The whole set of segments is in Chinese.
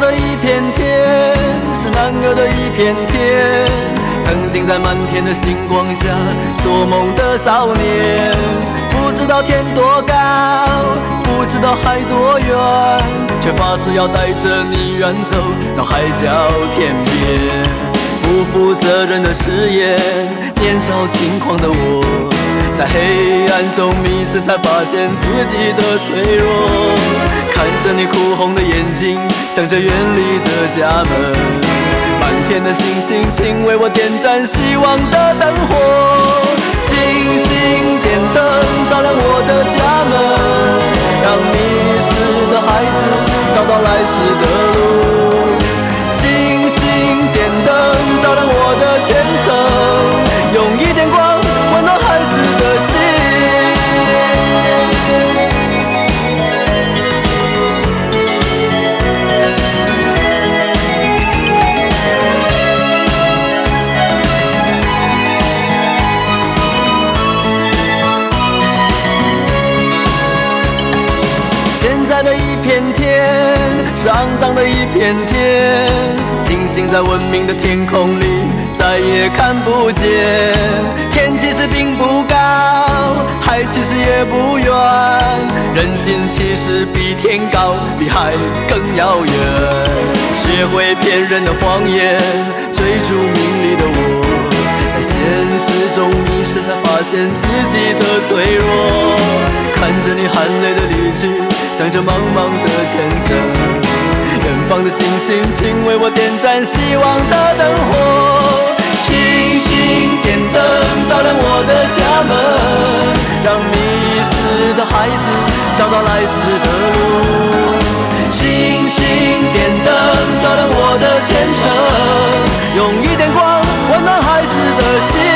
的一片天，是男儿的一片天。曾经在满天的星光下做梦的少年，不知道天多高，不知道海多远，却发誓要带着你远走到海角天边。不负责任的誓言，年少轻狂的我，在黑暗中迷失，才发现自己的脆弱。看着你哭红的眼睛，想着远离的家门，满天的星星，请为我点燃希望的灯火。星星点灯，照亮我的家门，让迷失的孩子找到来时的路。星星点灯，照亮我的前程，用一点光温暖孩子的心。现在的一片天是肮脏的一片天，星星在文明的天空里再也看不见。天其实并不高，海其实也不远，人心其实比天高，比海更遥远。学会骗人的谎言，追逐名利的我，在现实中迷失，才发现自己的脆弱。看着你含泪的离去，想着茫茫的前程，远方的星星，请为我点燃希望的灯火。星星点灯，照亮我的家门，让迷失的孩子找到来时的路。星星点灯，照亮我的前程，用一点光温暖孩子的心。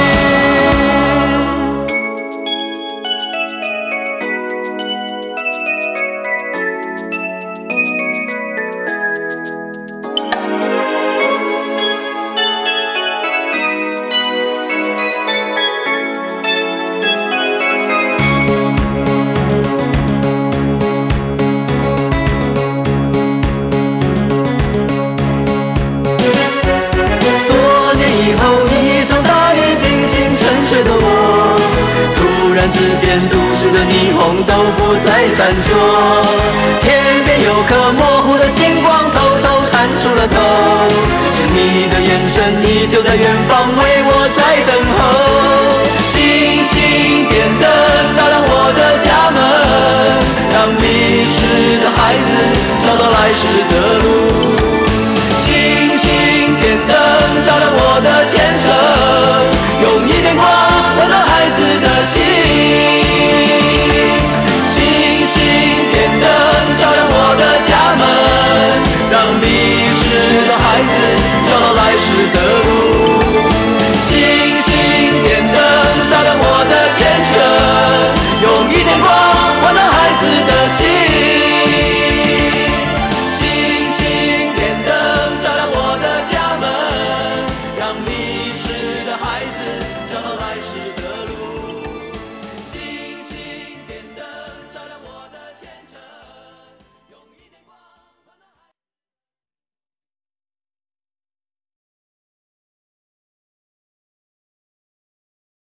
之间都市的霓虹都不再闪烁，天边有颗模糊的星光偷偷探出了头，是你的眼神依旧在远方为我在等候。星星点灯，照亮我的家门，让迷失的孩子找到来时的路。星星点灯，照亮我的前程，用一点光温暖孩子的心。